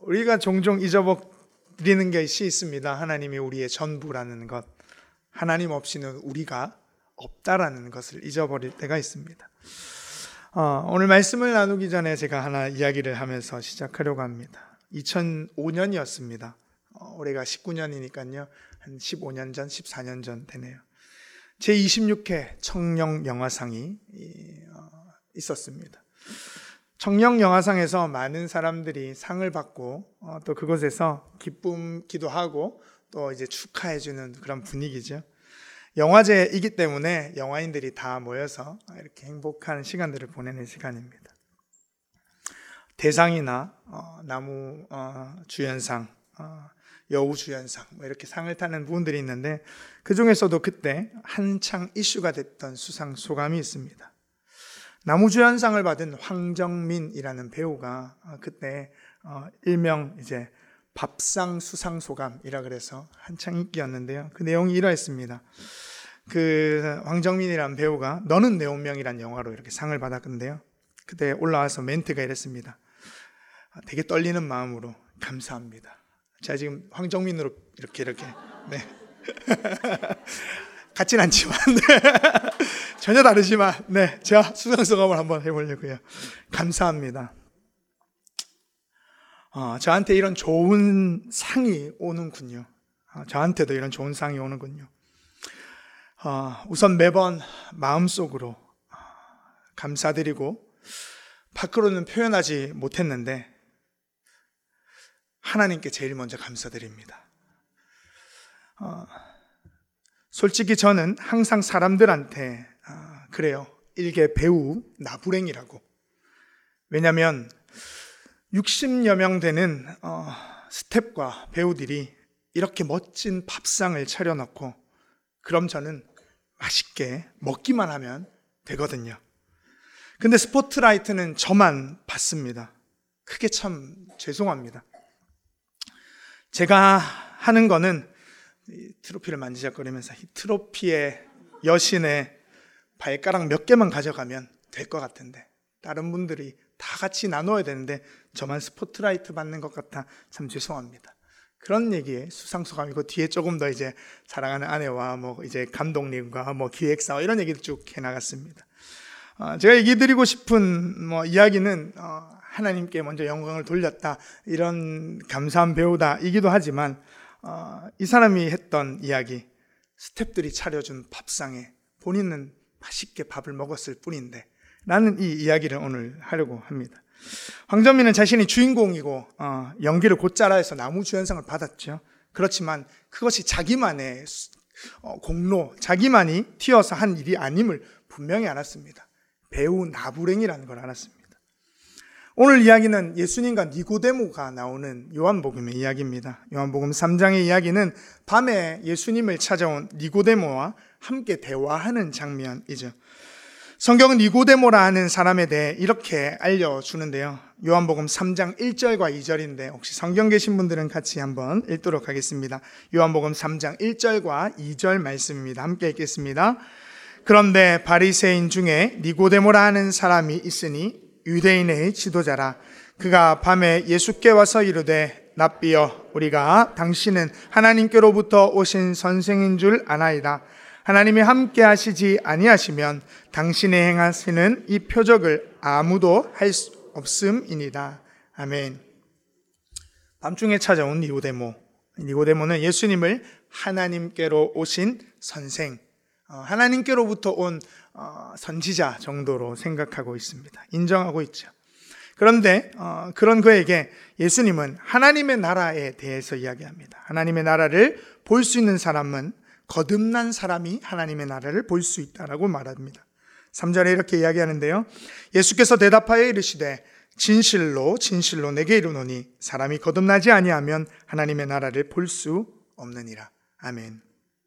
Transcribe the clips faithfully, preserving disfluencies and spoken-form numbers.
우리가 종종 잊어버리는 것이 있습니다. 하나님이 우리의 전부라는 것, 하나님 없이는 우리가 없다라는 것을 잊어버릴 때가 있습니다. 어, 오늘 말씀을 나누기 전에 제가 하나 이야기를 하면서 시작하려고 합니다. 이천오 년이었습니다. 어, 올해가 십구 년이니까요. 한 십오 년 전, 십사 년 전 되네요. 제이십육 회 청룡영화상이 어, 있었습니다. 청룡영화상에서 많은 사람들이 상을 받고 어, 또 그곳에서 기쁨 기도하고 또 이제 축하해주는 그런 분위기죠. 영화제이기 때문에 영화인들이 다 모여서 이렇게 행복한 시간들을 보내는 시간입니다. 대상이나 어, 나무 어, 주연상, 어, 여우 주연상 뭐 이렇게 상을 타는 부분들이 있는데 그 중에서도 그때 한창 이슈가 됐던 수상 소감이 있습니다. 나무 주연상을 받은 황정민이라는 배우가 그때 어, 일명 이제 밥상 수상 소감이라 그래서 한창 인기였는데요. 그 내용이 이러했습니다. 그 황정민이라는 배우가 너는 내 운명이란 영화로 이렇게 상을 받았는데요. 그때 올라와서 멘트가 이랬습니다. 되게 떨리는 마음으로 감사합니다. 제가 지금 황정민으로 이렇게 이렇게 네. 같진 않지만 네. 전혀 다르지만 네, 제가 수상 소감을 한번 해보려고요. 감사합니다. 어, 저한테 이런 좋은 상이 오는군요. 어, 저한테도 이런 좋은 상이 오는군요. 어, 우선 매번 마음속으로 어, 감사드리고 밖으로는 표현하지 못했는데 하나님께 제일 먼저 감사드립니다. 어, 솔직히 저는 항상 사람들한테 어, 그래요. 일개 배우 나부랭이라고. 왜냐하면 육십여 명 되는 어, 스태프과 배우들이 이렇게 멋진 밥상을 차려놓고 그럼 저는 맛있게 먹기만 하면 되거든요. 근데 스포트라이트는 저만 받습니다. 그게 참 죄송합니다. 제가 하는 거는 이 트로피를 만지작거리면서 이 트로피의 여신의 발가락 몇 개만 가져가면 될 것 같은데 다른 분들이 다 같이 나눠야 되는데 저만 스포트라이트 받는 것 같아 참 죄송합니다. 그런 얘기에 수상소감이고 뒤에 조금 더 이제 사랑하는 아내와 뭐 이제 감독님과 뭐 기획사 이런 얘기를 쭉 해나갔습니다. 어, 제가 얘기 드리고 싶은 뭐 이야기는 어, 하나님께 먼저 영광을 돌렸다 이런 감사한 배우다이기도 하지만 어, 이 사람이 했던 이야기 스태프들이 차려준 밥상에 본인은 맛있게 밥을 먹었을 뿐인데 라는 이 이야기를 오늘 하려고 합니다. 황정민은 자신이 주인공이고 어, 연기를 곧잘라 해서 나무 주연상을 받았죠. 그렇지만 그것이 자기만의 어, 공로, 자기만이 튀어서 한 일이 아님을 분명히 알았습니다. 배우 나부랭이라는 걸 알았습니다. 오늘 이야기는 예수님과 니고데모가 나오는 요한복음의 이야기입니다. 요한복음 삼 장의 이야기는 밤에 예수님을 찾아온 니고데모와 함께 대화하는 장면이죠. 성경은 니고데모라 하는 사람에 대해 이렇게 알려주는데요. 요한복음 삼 장 일 절과 이 절인데 혹시 성경 계신 분들은 같이 한번 읽도록 하겠습니다. 요한복음 삼 장 일 절과 이 절 말씀입니다. 함께 읽겠습니다. 그런데 바리새인 중에 니고데모라 하는 사람이 있으니 유대인의 지도자라. 그가 밤에 예수께 와서 이르되 랍비여 우리가 당신은 하나님께로부터 오신 선생인 줄 아나이다. 하나님이 함께 하시지 아니하시면 당신이 행하시는 이 표적을 아무도 할 수 없음이니라. 아멘. 밤중에 찾아온 니고데모. 니고데모는 예수님을 하나님께로 오신 선생, 하나님께로부터 온 선지자 정도로 생각하고 있습니다. 인정하고 있죠. 그런데 그런 그에게 예수님은 하나님의 나라에 대해서 이야기합니다. 하나님의 나라를 볼 수 있는 사람은 거듭난 사람이 하나님의 나라를 볼 수 있다라고 말합니다. 삼 절에 이렇게 이야기하는데요. 예수께서 대답하여 이르시되 진실로 진실로 내게 이르노니 사람이 거듭나지 아니하면 하나님의 나라를 볼 수 없느니라. 아멘.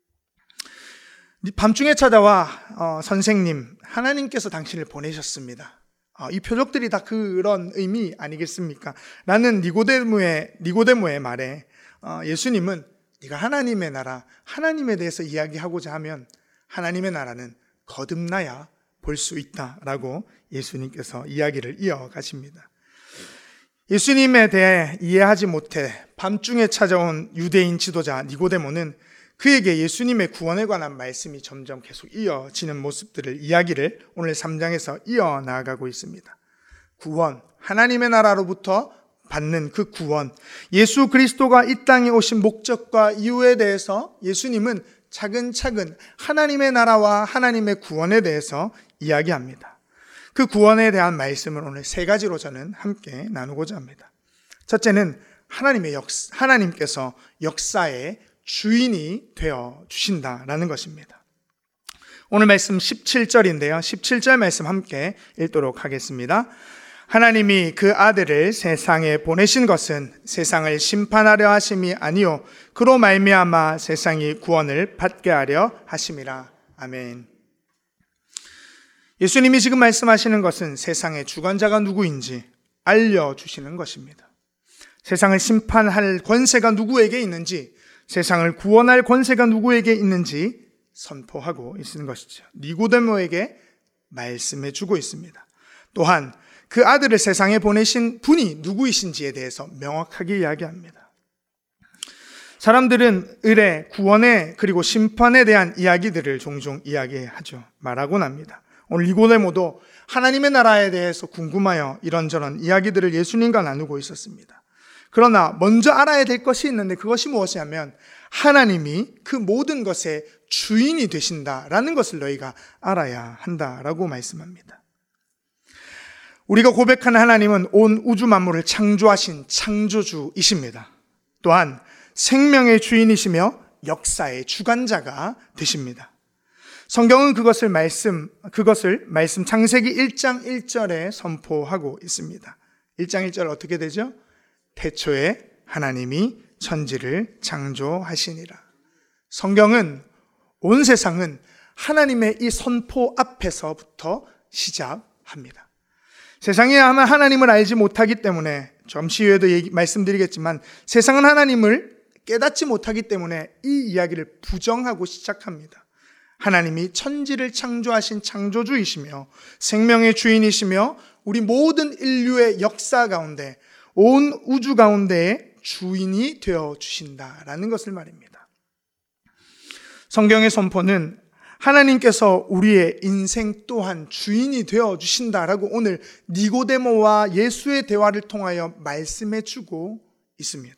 밤중에 찾아와 어, 선생님 하나님께서 당신을 보내셨습니다. 어, 이 표적들이 다 그런 의미 아니겠습니까? 라는 니고데모의, 니고데모의 말에 어, 예수님은 네가 하나님의 나라, 하나님에 대해서 이야기하고자 하면 하나님의 나라는 거듭나야 볼 수 있다라고 예수님께서 이야기를 이어가십니다. 예수님에 대해 이해하지 못해 밤중에 찾아온 유대인 지도자 니고데모는 그에게 예수님의 구원에 관한 말씀이 점점 계속 이어지는 모습들을 이야기를 오늘 삼 장에서 이어나가고 있습니다. 구원, 하나님의 나라로부터 받는 그 구원, 예수 그리스도가 이 땅에 오신 목적과 이유에 대해서 예수님은 차근차근 하나님의 나라와 하나님의 구원에 대해서 이야기합니다. 그 구원에 대한 말씀을 오늘 세 가지로 저는 함께 나누고자 합니다. 첫째는 하나님의 역사, 하나님께서 역사의 주인이 되어 주신다라는 것입니다. 오늘 말씀 십칠 절인데요. 십칠 절 말씀 함께 읽도록 하겠습니다. 하나님이 그 아들을 세상에 보내신 것은 세상을 심판하려 하심이 아니요 그로 말미암아 세상이 구원을 받게 하려 하심이라. 아멘. 예수님이 지금 말씀하시는 것은 세상의 주관자가 누구인지 알려주시는 것입니다. 세상을 심판할 권세가 누구에게 있는지, 세상을 구원할 권세가 누구에게 있는지 선포하고 있는 것이죠. 니고데모에게 말씀해 주고 있습니다. 또한 그 아들을 세상에 보내신 분이 누구이신지에 대해서 명확하게 이야기합니다. 사람들은 의뢰, 구원에 그리고 심판에 대한 이야기들을 종종 이야기하죠. 말하곤 합니다. 오늘 니고데모도 하나님의 나라에 대해서 궁금하여 이런저런 이야기들을 예수님과 나누고 있었습니다. 그러나 먼저 알아야 될 것이 있는데 그것이 무엇이냐면 하나님이 그 모든 것의 주인이 되신다라는 것을 너희가 알아야 한다라고 말씀합니다. 우리가 고백하는 하나님은 온 우주 만물을 창조하신 창조주이십니다. 또한 생명의 주인이시며 역사의 주관자가 되십니다. 성경은 그것을 말씀, 그것을 말씀 창세기 일 장 일 절에 선포하고 있습니다. 일 장 일 절 어떻게 되죠? 태초에 하나님이 천지를 창조하시니라. 성경은, 온 세상은 하나님의 이 선포 앞에서부터 시작합니다. 세상에 아마 하나님을 알지 못하기 때문에, 잠시 후에도 얘기, 말씀드리겠지만 세상은 하나님을 깨닫지 못하기 때문에 이 이야기를 부정하고 시작합니다. 하나님이 천지를 창조하신 창조주이시며 생명의 주인이시며 우리 모든 인류의 역사 가운데, 온 우주 가운데에 주인이 되어 주신다라는 것을 말입니다. 성경의 선포는 하나님께서 우리의 인생 또한 주인이 되어 주신다라고 오늘 니고데모와 예수의 대화를 통하여 말씀해 주고 있습니다.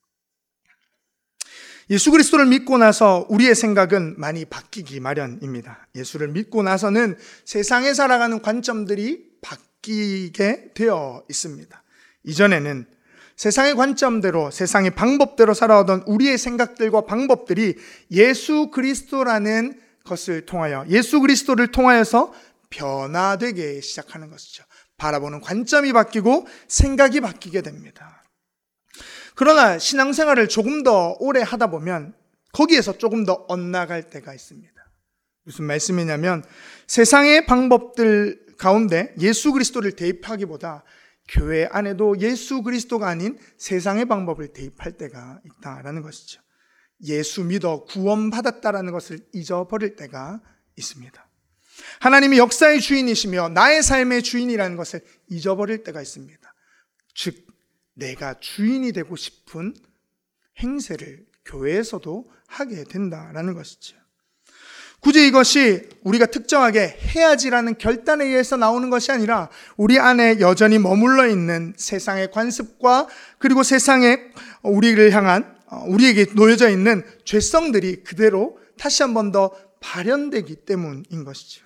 예수 그리스도를 믿고 나서 우리의 생각은 많이 바뀌기 마련입니다. 예수를 믿고 나서는 세상에 살아가는 관점들이 바뀌게 되어 있습니다. 이전에는 세상의 관점대로, 세상의 방법대로 살아오던 우리의 생각들과 방법들이 예수 그리스도라는 것을 통하여, 예수 그리스도를 통하여서 변화되게 시작하는 것이죠. 바라보는 관점이 바뀌고 생각이 바뀌게 됩니다. 그러나 신앙생활을 조금 더 오래 하다 보면 거기에서 조금 더 엇나갈 때가 있습니다. 무슨 말씀이냐면 세상의 방법들 가운데 예수 그리스도를 대입하기보다 교회 안에도 예수 그리스도가 아닌 세상의 방법을 대입할 때가 있다라는 것이죠. 예수 믿어 구원받았다라는 것을 잊어버릴 때가 있습니다. 하나님이 역사의 주인이시며 나의 삶의 주인이라는 것을 잊어버릴 때가 있습니다. 즉 내가 주인이 되고 싶은 행세를 교회에서도 하게 된다라는 것이죠. 굳이 이것이 우리가 특정하게 해야지라는 결단에 의해서 나오는 것이 아니라 우리 안에 여전히 머물러 있는 세상의 관습과 그리고 세상에 우리를 향한, 우리에게 놓여져 있는 죄성들이 그대로 다시 한 번 더 발현되기 때문인 것이죠.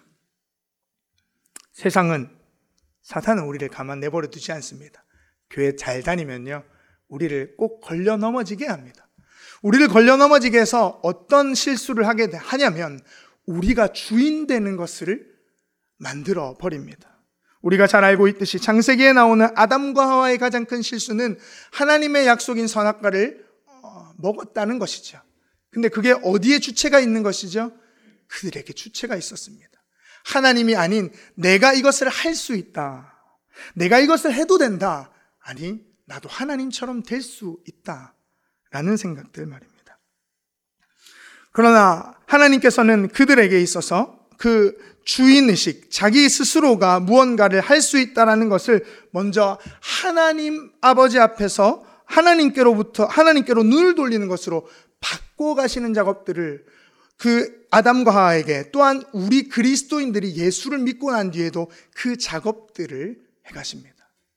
세상은, 사탄은 우리를 가만 내버려 두지 않습니다. 교회 잘 다니면요, 우리를 꼭 걸려 넘어지게 합니다. 우리를 걸려 넘어지게 해서 어떤 실수를 하게 하냐면 우리가 주인 되는 것을 만들어 버립니다. 우리가 잘 알고 있듯이 창세기에 나오는 아담과 하와의 가장 큰 실수는 하나님의 약속인 선악과를 먹었다는 것이죠. 근데 그게 어디에 주체가 있는 것이죠? 그들에게 주체가 있었습니다. 하나님이 아닌 내가 이것을 할 수 있다, 내가 이것을 해도 된다, 아니 나도 하나님처럼 될 수 있다 라는 생각들 말입니다. 그러나 하나님께서는 그들에게 있어서 그 주인의식, 자기 스스로가 무언가를 할 수 있다는 것을 먼저 하나님 아버지 앞에서 하나님께로부터, 하나님께로 눈을 돌리는 것으로 바꿔가시는 작업들을 그 아담과 하와에게, 또한 우리 그리스도인들이 예수를 믿고 난 뒤에도 그 작업들을 해가십니다.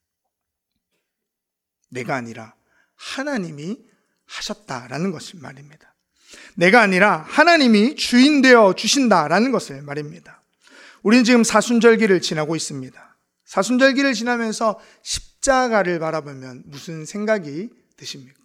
내가 아니라 하나님이 하셨다라는 것을 말입니다. 내가 아니라 하나님이 주인 되어 주신다라는 것을 말입니다. 우리는 지금 사순절기를 지나고 있습니다. 사순절기를 지나면서 십자가를 바라보면 무슨 생각이 드십니까?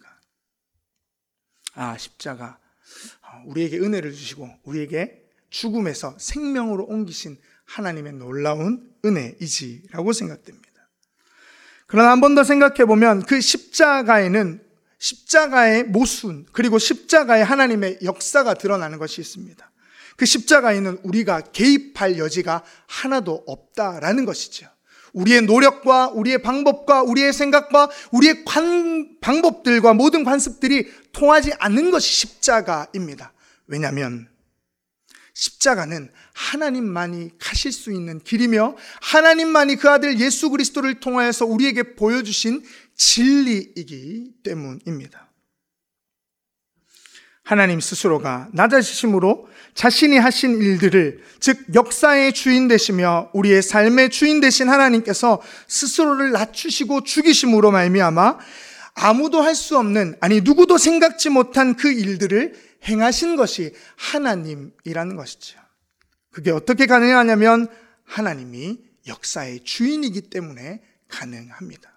아, 십자가. 우리에게 은혜를 주시고 우리에게 죽음에서 생명으로 옮기신 하나님의 놀라운 은혜이지라고 생각됩니다. 그러나 한 번 더 생각해 보면 그 십자가에는 십자가의 모순, 그리고 십자가의 하나님의 역사가 드러나는 것이 있습니다. 그 십자가에는 우리가 개입할 여지가 하나도 없다라는 것이죠. 우리의 노력과 우리의 방법과 우리의 생각과 우리의 관, 방법들과 모든 관습들이 통하지 않는 것이 십자가입니다. 왜냐하면 십자가는 하나님만이 가실 수 있는 길이며 하나님만이 그 아들 예수 그리스도를 통하여서 우리에게 보여주신 진리이기 때문입니다. 하나님 스스로가 낮아지심으로 자신이 하신 일들을, 즉 역사의 주인 되시며 우리의 삶의 주인 되신 하나님께서 스스로를 낮추시고 죽이심으로 말미암아 아무도 할 수 없는, 아니 누구도 생각지 못한 그 일들을 행하신 것이 하나님이라는 것이죠. 그게 어떻게 가능하냐면 하나님이 역사의 주인이기 때문에 가능합니다.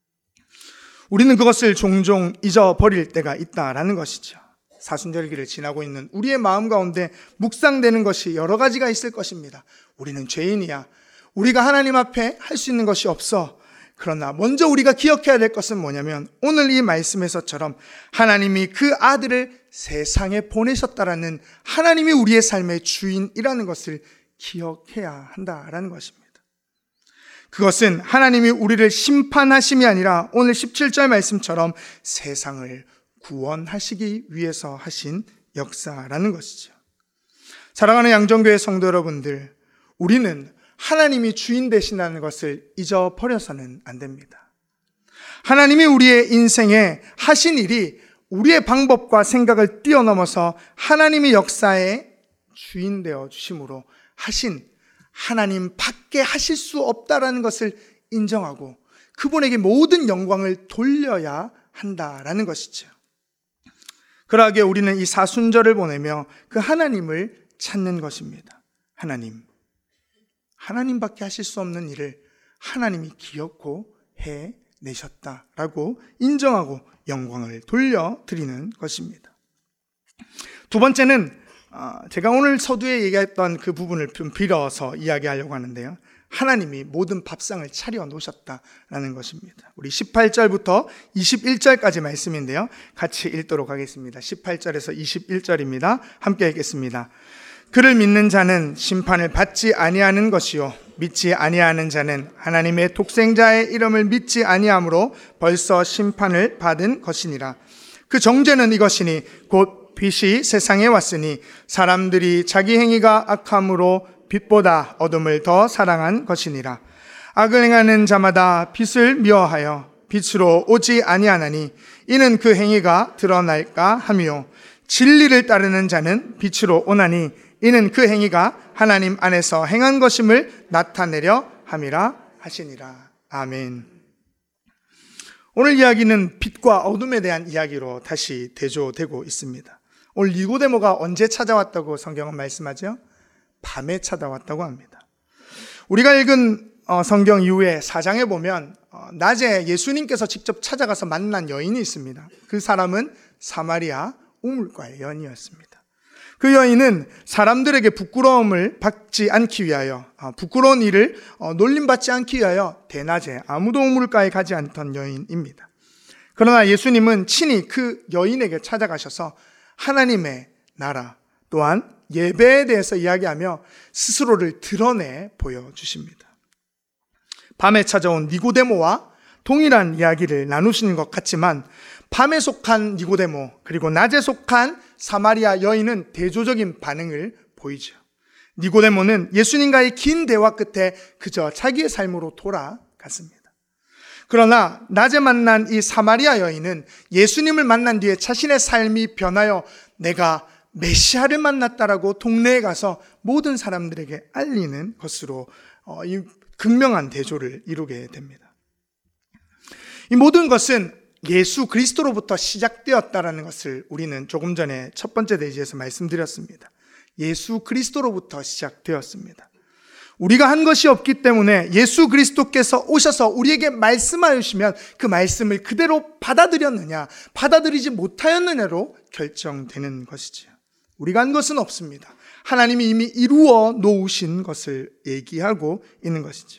우리는 그것을 종종 잊어버릴 때가 있다라는 것이죠. 사순절기를 지나고 있는 우리의 마음 가운데 묵상되는 것이 여러 가지가 있을 것입니다. 우리는 죄인이야. 우리가 하나님 앞에 할 수 있는 것이 없어. 그러나 먼저 우리가 기억해야 될 것은 뭐냐면 오늘 이 말씀에서처럼 하나님이 그 아들을 세상에 보내셨다라는, 하나님이 우리의 삶의 주인이라는 것을 기억해야 한다라는 것입니다. 그것은 하나님이 우리를 심판하심이 아니라 오늘 십칠 절 말씀처럼 세상을 구원하시기 위해서 하신 역사라는 것이죠. 사랑하는 양정교회 성도 여러분들, 우리는 하나님이 주인 되신다는 것을 잊어버려서는 안 됩니다. 하나님이 우리의 인생에 하신 일이 우리의 방법과 생각을 뛰어넘어서 하나님이 역사의 주인 되어 주심으로 하신, 하나님 밖에 하실 수 없다라는 것을 인정하고 그분에게 모든 영광을 돌려야 한다라는 것이죠. 그러하기에 우리는 이 사순절을 보내며 그 하나님을 찾는 것입니다. 하나님, 하나님밖에 하실 수 없는 일을 하나님이 기억고 해내셨다라고 인정하고 영광을 돌려드리는 것입니다. 두 번째는 제가 오늘 서두에 얘기했던 그 부분을 좀 빌어서 이야기하려고 하는데요. 하나님이 모든 밥상을 차려 놓으셨다라는 것입니다. 우리 십팔 절부터 이십일 절까지 말씀인데요. 같이 읽도록 하겠습니다. 십팔 절에서 이십일 절입니다. 함께 읽겠습니다. 그를 믿는 자는 심판을 받지 아니하는 것이요 믿지 아니하는 자는 하나님의 독생자의 이름을 믿지 아니함으로 벌써 심판을 받은 것이니라. 그 정죄는 이것이니 곧 빛이 세상에 왔으니 사람들이 자기 행위가 악함으로 빛보다 어둠을 더 사랑한 것이니라. 악을 행하는 자마다 빛을 미워하여 빛으로 오지 아니하나니 이는 그 행위가 드러날까 함이요 진리를 따르는 자는 빛으로 오나니 이는 그 행위가 하나님 안에서 행한 것임을 나타내려 함이라 하시니라. 아멘. 오늘 이야기는 빛과 어둠에 대한 이야기로 다시 대조되고 있습니다. 오늘 니고데모가 언제 찾아왔다고 성경은 말씀하죠? 밤에 찾아왔다고 합니다. 우리가 읽은 성경 이후에 사 장에 보면 낮에 예수님께서 직접 찾아가서 만난 여인이 있습니다. 그 사람은 사마리아 우물가의 여인이었습니다. 그 여인은 사람들에게 부끄러움을 받지 않기 위하여, 부끄러운 일을 놀림받지 않기 위하여 대낮에 아무도 우물가에 가지 않던 여인입니다. 그러나 예수님은 친히 그 여인에게 찾아가셔서 하나님의 나라 또한 예배에 대해서 이야기하며 스스로를 드러내 보여주십니다. 밤에 찾아온 니고데모와 동일한 이야기를 나누시는 것 같지만 밤에 속한 니고데모 그리고 낮에 속한 사마리아 여인은 대조적인 반응을 보이죠. 니고데모는 예수님과의 긴 대화 끝에 그저 자기의 삶으로 돌아갔습니다. 그러나 낮에 만난 이 사마리아 여인은 예수님을 만난 뒤에 자신의 삶이 변하여 내가 메시아를 만났다라고 동네에 가서 모든 사람들에게 알리는 것으로 이 극명한 대조를 이루게 됩니다. 이 모든 것은 예수 그리스도로부터 시작되었다라는 것을 우리는 조금 전에 첫 번째 대지에서 말씀드렸습니다. 예수 그리스도로부터 시작되었습니다. 우리가 한 것이 없기 때문에 예수 그리스도께서 오셔서 우리에게 말씀하시면 그 말씀을 그대로 받아들였느냐, 받아들이지 못하였느냐로 결정되는 것이지요. 우리가 한 것은 없습니다. 하나님이 이미 이루어 놓으신 것을 얘기하고 있는 것이죠.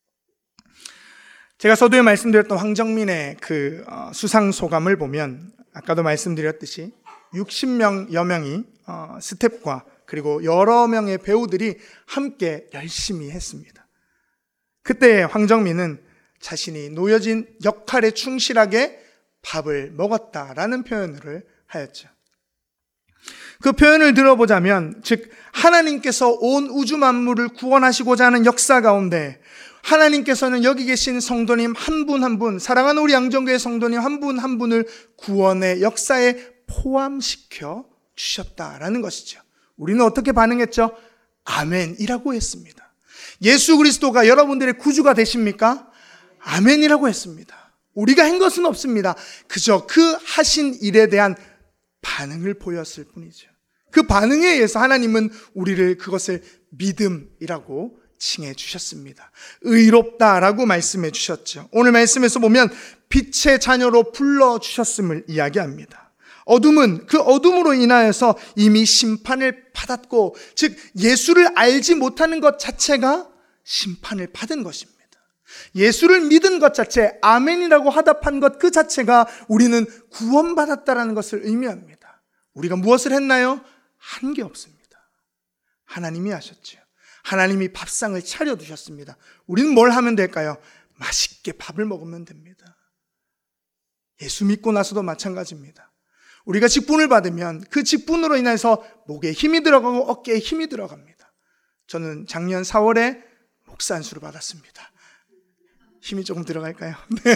제가 서두에 말씀드렸던 황정민의 그 수상 소감을 보면 아까도 말씀드렸듯이 육십 명여 명이 스텝과 그리고 여러 명의 배우들이 함께 열심히 했습니다. 그때 황정민은 자신이 놓여진 역할에 충실하게 밥을 먹었다라는 표현을 하였죠. 그 표현을 들어보자면, 즉 하나님께서 온 우주 만물을 구원하시고자 하는 역사 가운데 하나님께서는 여기 계신 성도님 한 분 한 분, 사랑하는 우리 양정교회 성도님 한 분 한 분을 구원의 역사에 포함시켜 주셨다라는 것이죠. 우리는 어떻게 반응했죠? 아멘이라고 했습니다. 예수 그리스도가 여러분들의 구주가 되십니까? 아멘이라고 했습니다. 우리가 한 것은 없습니다. 그저 그 하신 일에 대한 반응을 보였을 뿐이죠. 그 반응에 의해서 하나님은 우리를 그것을 믿음이라고 칭해 주셨습니다. 의롭다라고 말씀해 주셨죠. 오늘 말씀에서 보면 빛의 자녀로 불러주셨음을 이야기합니다. 어둠은 그 어둠으로 인하여서 이미 심판을 받았고, 즉 예수를 알지 못하는 것 자체가 심판을 받은 것입니다. 예수를 믿은 것 자체, 아멘이라고 화답한 것 그 자체가 우리는 구원받았다라는 것을 의미합니다. 우리가 무엇을 했나요? 한 게 없습니다. 하나님이 하셨죠. 하나님이 밥상을 차려두셨습니다. 우리는 뭘 하면 될까요? 맛있게 밥을 먹으면 됩니다. 예수 믿고 나서도 마찬가지입니다. 우리가 직분을 받으면 그 직분으로 인해서 목에 힘이 들어가고 어깨에 힘이 들어갑니다. 저는 작년 사월에 목사 안수를 받았습니다. 힘이 조금 들어갈까요? 네.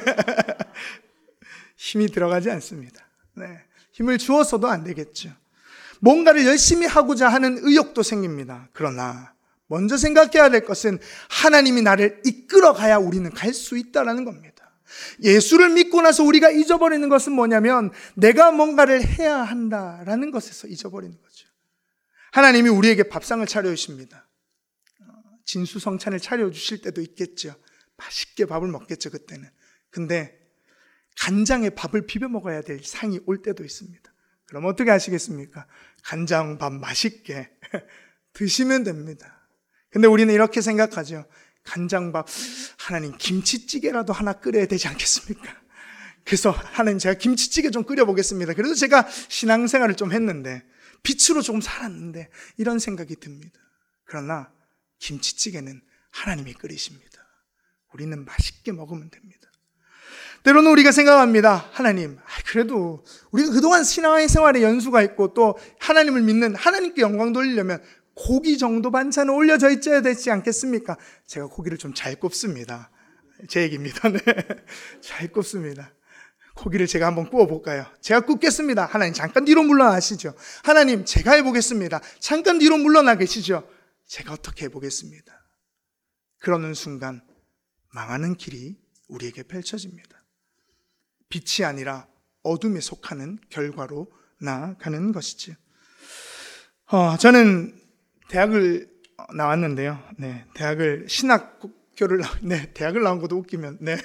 힘이 들어가지 않습니다. 네. 힘을 주어서도 안 되겠죠. 뭔가를 열심히 하고자 하는 의욕도 생깁니다. 그러나 먼저 생각해야 될 것은 하나님이 나를 이끌어 가야 우리는 갈 수 있다는 겁니다. 예수를 믿고 나서 우리가 잊어버리는 것은 뭐냐면 내가 뭔가를 해야 한다라는 것에서 잊어버리는 거죠. 하나님이 우리에게 밥상을 차려주십니다. 진수성찬을 차려주실 때도 있겠죠. 맛있게 밥을 먹겠죠, 그때는. 근데 간장에 밥을 비벼 먹어야 될 상이 올 때도 있습니다. 그럼 어떻게 하시겠습니까? 간장밥 맛있게 드시면 됩니다. 근데 우리는 이렇게 생각하죠. 간장밥, 하나님 김치찌개라도 하나 끓여야 되지 않겠습니까? 그래서 하나님 제가 김치찌개 좀 끓여보겠습니다. 그래서 제가 신앙생활을 좀 했는데, 빛으로 조금 살았는데 이런 생각이 듭니다. 그러나 김치찌개는 하나님이 끓이십니다. 우리는 맛있게 먹으면 됩니다. 때로는 우리가 생각합니다. 하나님, 그래도 우리가 그동안 신앙생활에 연수가 있고 또 하나님을 믿는, 하나님께 영광 돌리려면 고기 정도 반찬은 올려져 있어야 되지 않겠습니까? 제가 고기를 좀 잘 굽습니다. 제 얘기입니다. 네. 잘 굽습니다. 고기를 제가 한번 구워볼까요? 제가 굽겠습니다. 하나님 잠깐 뒤로 물러나시죠. 하나님 제가 해보겠습니다. 잠깐 뒤로 물러나 계시죠. 제가 어떻게 해보겠습니다. 그러는 순간 망하는 길이 우리에게 펼쳐집니다. 빛이 아니라 어둠에 속하는 결과로 나아가는 것이죠. 어, 저는 대학을 나왔는데요. 네, 대학을 신학교를 네, 대학을 나온 것도 웃기면 네.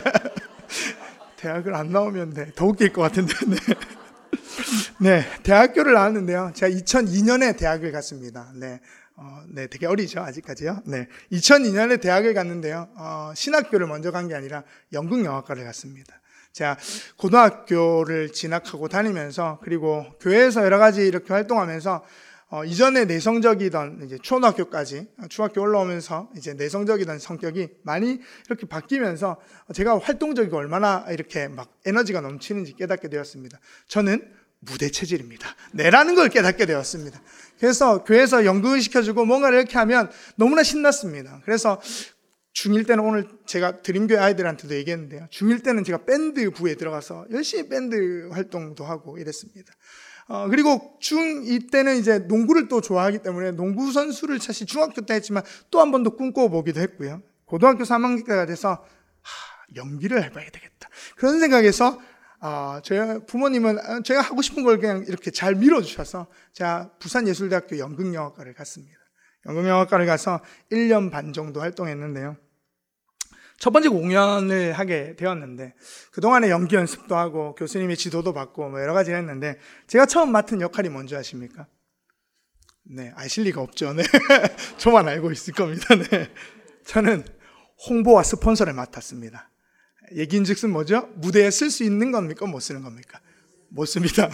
대학을 안 나오면 네, 더 웃길 것 같은데. 네. 네, 대학교를 나왔는데요. 제가 이천이 년에 대학을 갔습니다. 네. 어, 네, 되게 어리죠, 아직까지요. 네, 이천이 년에 대학을 갔는데요. 어, 신학교를 먼저 간 게 아니라 연극영화과를 갔습니다. 제가 고등학교를 진학하고 다니면서, 그리고 교회에서 여러 가지 이렇게 활동하면서, 어, 이전에 내성적이던 이제 초등학교까지, 중학교 올라오면서 이제 내성적이던 성격이 많이 이렇게 바뀌면서 제가 활동적이고 얼마나 이렇게 막 에너지가 넘치는지 깨닫게 되었습니다. 저는 무대 체질입니다. 내라는 걸 깨닫게 되었습니다. 그래서 교회에서 연극을 시켜주고 뭔가를 이렇게 하면 너무나 신났습니다. 그래서 중일 때는 오늘 제가 드림교회 아이들한테도 얘기했는데요. 중일 때는 제가 밴드부에 들어가서 열심히 밴드 활동도 하고 이랬습니다. 어, 그리고 중이 때는 이제 농구를 또 좋아하기 때문에 농구 선수를 사실 중학교 때 했지만 또 한 번 더 꿈꿔보기도 했고요. 고등학교 삼 학년 때가 돼서 하, 연기를 해봐야 되겠다. 그런 생각에서 어, 저희 부모님은 제가 하고 싶은 걸 그냥 이렇게 잘 밀어주셔서 제가 부산예술대학교 연극영화과를 갔습니다. 연극영화과를 가서 일 년 반 정도 활동했는데요. 첫 번째 공연을 하게 되었는데 그동안에 연기 연습도 하고 교수님의 지도도 받고 뭐 여러 가지를 했는데 제가 처음 맡은 역할이 뭔지 아십니까? 네, 아실 리가 없죠. 네. 저만 알고 있을 겁니다. 네. 저는 홍보와 스폰서를 맡았습니다. 얘기인즉슨 뭐죠? 무대에 쓸 수 있는 겁니까? 못 쓰는 겁니까? 못 씁니다.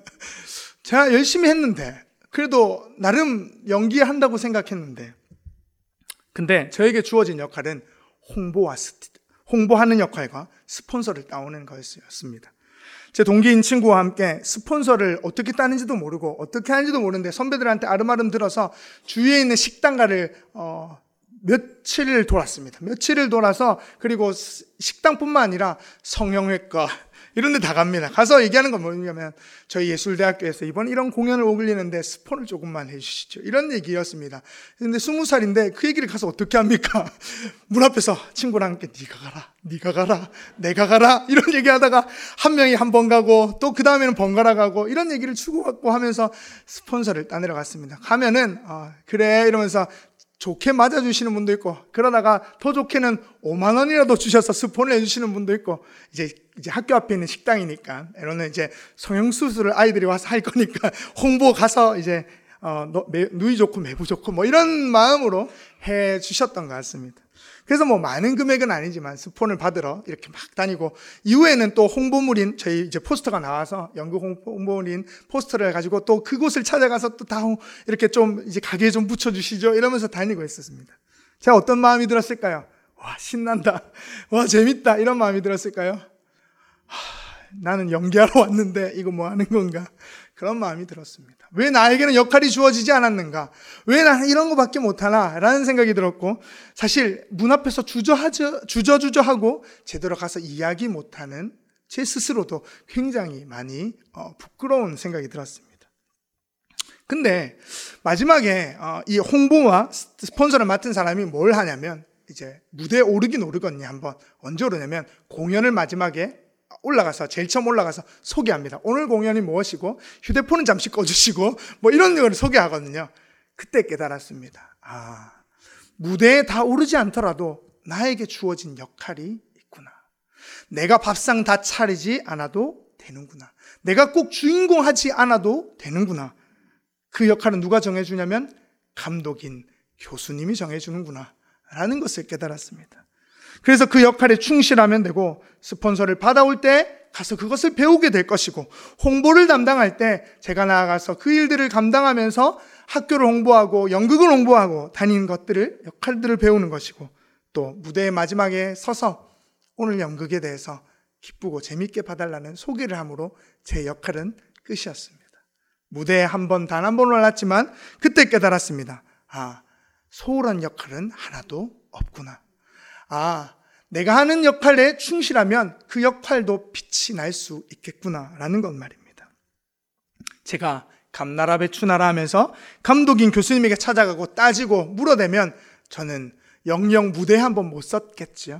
제가 열심히 했는데 그래도 나름 연기한다고 생각했는데 근데 저에게 주어진 역할은 홍보와 스티, 홍보하는 역할과 스폰서를 따오는 것이었습니다. 제 동기인 친구와 함께 스폰서를 어떻게 따는지도 모르고 어떻게 하는지도 모르는데 선배들한테 아름아름 들어서 주위에 있는 식당가를 어, 며칠을 돌았습니다. 며칠을 돌아서 그리고 식당뿐만 아니라 성형외과 이런 데 다 갑니다. 가서 얘기하는 건 뭐냐면 저희 예술대학교에서 이번 이런 공연을 오글리는데 스폰을 조금만 해주시죠. 이런 얘기였습니다. 근데 스무 살인데 그 얘기를 가서 어떻게 합니까? 문 앞에서 친구랑 함께 네가 가라, 네가 가라, 내가 가라 이런 얘기하다가 한 명이 한 번 가고 또 그 다음에는 번갈아 가고 이런 얘기를 주고받고 하면서 스폰서를 따내러 갔습니다. 가면은 어, 그래 이러면서 좋게 맞아주시는 분도 있고 그러다가 더 좋게는 오만 원이라도 주셔서 스폰을 해주시는 분도 있고 이제 이제 학교 앞에 있는 식당이니까 이러는 이제 성형수술을 아이들이 와서 할 거니까 홍보 가서 이제 어, 누이 좋고 매부 좋고 뭐 이런 마음으로 해 주셨던 것 같습니다. 그래서 뭐 많은 금액은 아니지만 스폰을 받으러 이렇게 막 다니고 이후에는 또 홍보물인 저희 이제 포스터가 나와서 연극 홍보물인 포스터를 가지고 또 그곳을 찾아가서 또 다 이렇게 좀 이제 가게에 좀 붙여주시죠 이러면서 다니고 있었습니다. 제가 어떤 마음이 들었을까요? 와 신난다, 와 재밌다 이런 마음이 들었을까요? 하, 나는 연기하러 왔는데 이거 뭐 하는 건가 그런 마음이 들었습니다. 왜 나에게는 역할이 주어지지 않았는가? 왜 나는 이런 거밖에 못하나? 라는 생각이 들었고 사실 문 앞에서 주저하저, 주저주저하고 제대로 가서 이야기 못하는 제 스스로도 굉장히 많이 어, 부끄러운 생각이 들었습니다. 근데 마지막에 어, 이 홍보와 스폰서를 맡은 사람이 뭘 하냐면 이제 무대에 오르긴 오르거든요. 한번 언제 오르냐면 공연을 마지막에 올라가서 제일 처음 올라가서 소개합니다. 오늘 공연이 무엇이고 휴대폰은 잠시 꺼주시고 뭐 이런 걸 소개하거든요. 그때 깨달았습니다. 아, 무대에 다 오르지 않더라도 나에게 주어진 역할이 있구나. 내가 밥상 다 차리지 않아도 되는구나. 내가 꼭 주인공 하지 않아도 되는구나. 그 역할은 누가 정해주냐면 감독인 교수님이 정해주는구나 라는 것을 깨달았습니다. 그래서 그 역할에 충실하면 되고 스폰서를 받아올 때 가서 그것을 배우게 될 것이고 홍보를 담당할 때 제가 나아가서 그 일들을 감당하면서 학교를 홍보하고 연극을 홍보하고 다니는 것들을 역할들을 배우는 것이고 또 무대의 마지막에 서서 오늘 연극에 대해서 기쁘고 재밌게 봐달라는 소개를 함으로 제 역할은 끝이었습니다. 무대에 한 번 단 한 번 올랐지만 그때 깨달았습니다. 아, 소홀한 역할은 하나도 없구나. 아, 내가 하는 역할에 충실하면 그 역할도 빛이 날 수 있겠구나라는 것 말입니다. 제가 감나라 배추나라 하면서 감독인 교수님에게 찾아가고 따지고 물어대면 저는 영영 무대에 한번 못 섰겠지요.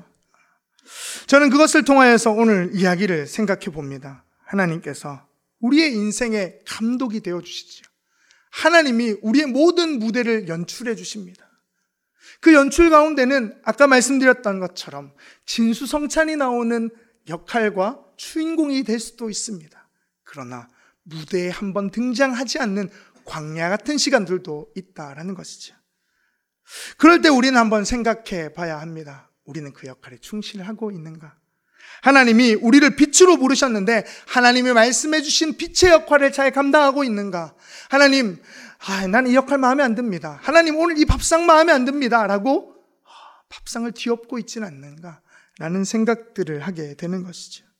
저는 그것을 통하여서 오늘 이야기를 생각해 봅니다. 하나님께서 우리의 인생의 감독이 되어 주시죠. 하나님이 우리의 모든 무대를 연출해 주십니다. 그 연출 가운데는 아까 말씀드렸던 것처럼 진수성찬이 나오는 역할과 주인공이 될 수도 있습니다. 그러나 무대에 한번 등장하지 않는 광야 같은 시간들도 있다라는 것이죠. 그럴 때 우리는 한번 생각해 봐야 합니다. 우리는 그 역할에 충실하고 있는가? 하나님이 우리를 빛으로 부르셨는데 하나님이 말씀해 주신 빛의 역할을 잘 감당하고 있는가? 하나님, 아, 난 이 역할 마음에 안 듭니다. 하나님, 오늘 이 밥상 마음에 안 듭니다. 라고 밥상을 뒤엎고 있지는 않는가? 라는 생각들을 하게 되는 것이죠.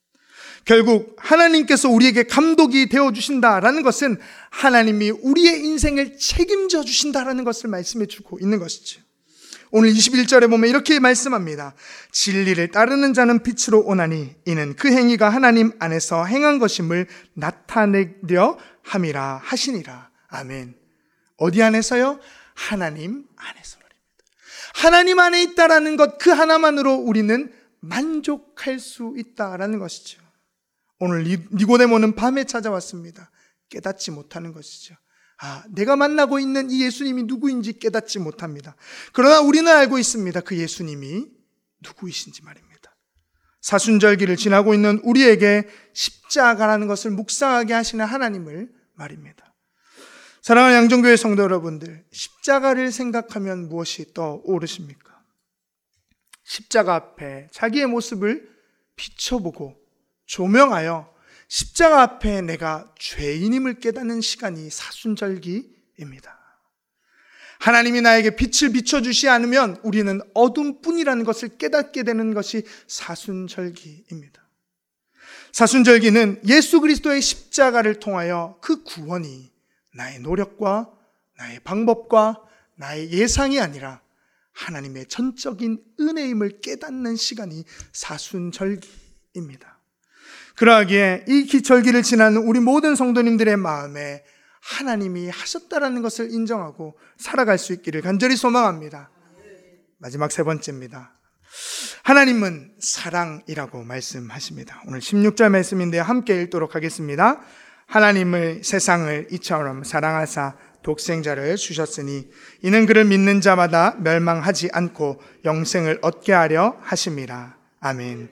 결국 하나님께서 우리에게 감독이 되어주신다라는 것은 하나님이 우리의 인생을 책임져 주신다라는 것을 말씀해 주고 있는 것이죠. 오늘 이십일 절에 보면 이렇게 말씀합니다. 진리를 따르는 자는 빛으로 오나니 이는 그 행위가 하나님 안에서 행한 것임을 나타내려 함이라 하시니라. 아멘. 어디 안에서요? 하나님 안에서 말입니다. 하나님 안에 있다라는 것 그 하나만으로 우리는 만족할 수 있다라는 것이죠. 오늘 니고데모는 밤에 찾아왔습니다. 깨닫지 못하는 것이죠. 아, 내가 만나고 있는 이 예수님이 누구인지 깨닫지 못합니다. 그러나 우리는 알고 있습니다. 그 예수님이 누구이신지 말입니다. 사순절기를 지나고 있는 우리에게 십자가라는 것을 묵상하게 하시는 하나님을 말입니다. 사랑하는 양정교회 성도 여러분들, 십자가를 생각하면 무엇이 떠오르십니까? 십자가 앞에 자기의 모습을 비춰보고 조명하여 십자가 앞에 내가 죄인임을 깨닫는 시간이 사순절기입니다. 하나님이 나에게 빛을 비춰주지 않으면 우리는 어둠뿐이라는 것을 깨닫게 되는 것이 사순절기입니다. 사순절기는 예수 그리스도의 십자가를 통하여 그 구원이 나의 노력과 나의 방법과 나의 예상이 아니라 하나님의 전적인 은혜임을 깨닫는 시간이 사순절기입니다. 그러하기에 이 기절기를 지나는 우리 모든 성도님들의 마음에 하나님이 하셨다라는 것을 인정하고 살아갈 수 있기를 간절히 소망합니다. 마지막 세 번째입니다. 하나님은 사랑이라고 말씀하십니다. 오늘 십육 절 말씀인데요. 함께 읽도록 하겠습니다. 하나님을 세상을 이처럼 사랑하사 독생자를 주셨으니 이는 그를 믿는 자마다 멸망하지 않고 영생을 얻게 하려 하심이라. 아멘.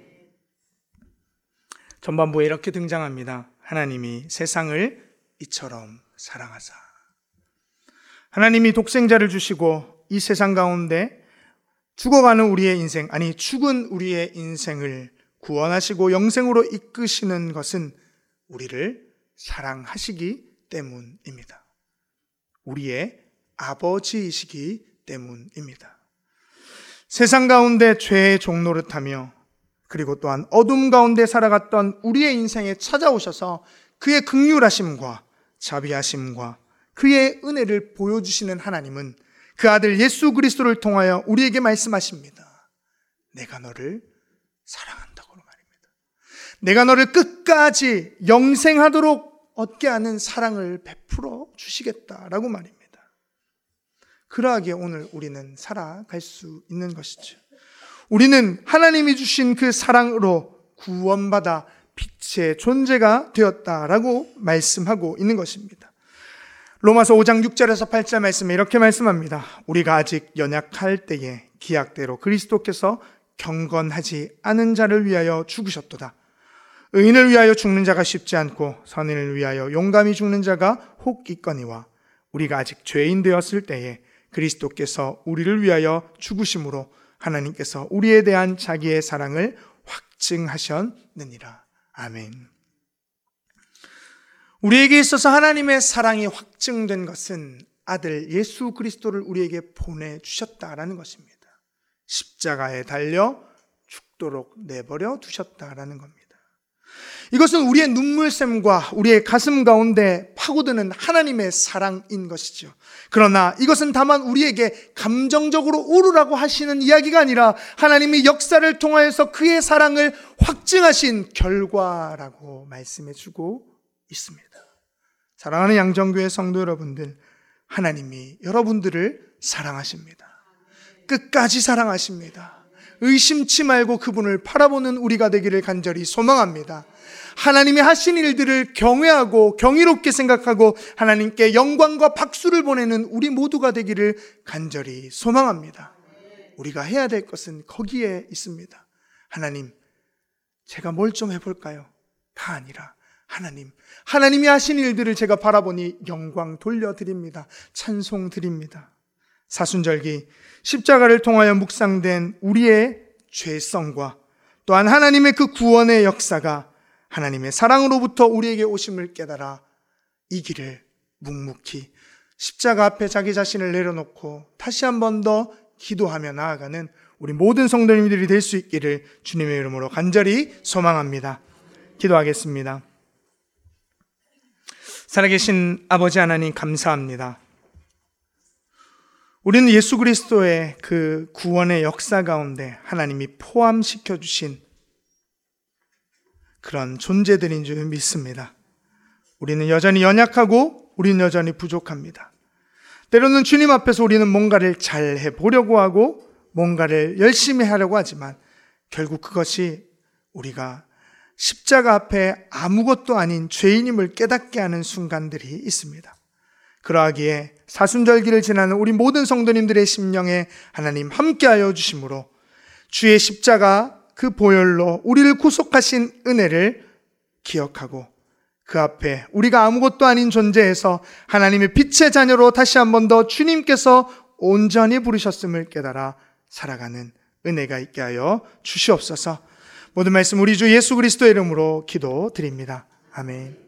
전반부에 이렇게 등장합니다. 하나님이 세상을 이처럼 사랑하사. 하나님이 독생자를 주시고 이 세상 가운데 죽어가는 우리의 인생, 아니 죽은 우리의 인생을 구원하시고 영생으로 이끄시는 것은 우리를 사랑하시기 때문입니다. 우리의 아버지이시기 때문입니다. 세상 가운데 죄의 종노릇하며 그리고 또한 어둠 가운데 살아갔던 우리의 인생에 찾아오셔서 그의 긍휼하심과 자비하심과 그의 은혜를 보여주시는 하나님은 그 아들 예수 그리스도를 통하여 우리에게 말씀하십니다. 내가 너를 사랑한다고 말입니다. 내가 너를 끝까지 영생하도록 얻게 하는 사랑을 베풀어 주시겠다라고 말입니다. 그러하기에 오늘 우리는 살아갈 수 있는 것이죠. 우리는 하나님이 주신 그 사랑으로 구원받아 빛의 존재가 되었다라고 말씀하고 있는 것입니다. 로마서 오 장 육 절에서 팔 절 말씀에 이렇게 말씀합니다. 우리가 아직 연약할 때에 기약대로 그리스도께서 경건하지 않은 자를 위하여 죽으셨도다. 의인을 위하여 죽는 자가 쉽지 않고 선인을 위하여 용감히 죽는 자가 혹 있거니와 우리가 아직 죄인 되었을 때에 그리스도께서 우리를 위하여 죽으심으로 하나님께서 우리에 대한 자기의 사랑을 확증하셨느니라. 아멘. 우리에게 있어서 하나님의 사랑이 확증된 것은 아들 예수 그리스도를 우리에게 보내주셨다라는 것입니다. 십자가에 달려 죽도록 내버려 두셨다라는 겁니다. 이것은 우리의 눈물샘과 우리의 가슴 가운데 파고드는 하나님의 사랑인 것이죠. 그러나 이것은 다만 우리에게 감정적으로 오르라고 하시는 이야기가 아니라 하나님이 역사를 통하여서 그의 사랑을 확증하신 결과라고 말씀해 주고 있습니다. 사랑하는 양정교회 성도 여러분들, 하나님이 여러분들을 사랑하십니다. 끝까지 사랑하십니다. 의심치 말고 그분을 바라보는 우리가 되기를 간절히 소망합니다. 하나님이 하신 일들을 경외하고 경이롭게 생각하고 하나님께 영광과 박수를 보내는 우리 모두가 되기를 간절히 소망합니다. 우리가 해야 될 것은 거기에 있습니다. 하나님, 제가 뭘 좀 해볼까요? 가 아니라 하나님, 하나님이 하신 일들을 제가 바라보니 영광 돌려드립니다. 찬송 드립니다. 사순절기 십자가를 통하여 묵상된 우리의 죄성과 또한 하나님의 그 구원의 역사가 하나님의 사랑으로부터 우리에게 오심을 깨달아 이 길을 묵묵히 십자가 앞에 자기 자신을 내려놓고 다시 한 번 더 기도하며 나아가는 우리 모든 성도님들이 될 수 있기를 주님의 이름으로 간절히 소망합니다. 기도하겠습니다. 살아계신 아버지 하나님, 감사합니다. 우리는 예수 그리스도의 그 구원의 역사 가운데 하나님이 포함시켜 주신 그런 존재들인 줄 믿습니다. 우리는 여전히 연약하고 우리는 여전히 부족합니다. 때로는 주님 앞에서 우리는 뭔가를 잘 해보려고 하고 뭔가를 열심히 하려고 하지만 결국 그것이 우리가 십자가 앞에 아무것도 아닌 죄인임을 깨닫게 하는 순간들이 있습니다. 그러하기에 사순절기를 지나는 우리 모든 성도님들의 심령에 하나님 함께하여 주심으로 주의 십자가 그 보혈로 우리를 구속하신 은혜를 기억하고 그 앞에 우리가 아무것도 아닌 존재에서 하나님의 빛의 자녀로 다시 한 번 더 주님께서 온전히 부르셨음을 깨달아 살아가는 은혜가 있게 하여 주시옵소서. 모든 말씀 우리 주 예수 그리스도의 이름으로 기도드립니다. 아멘.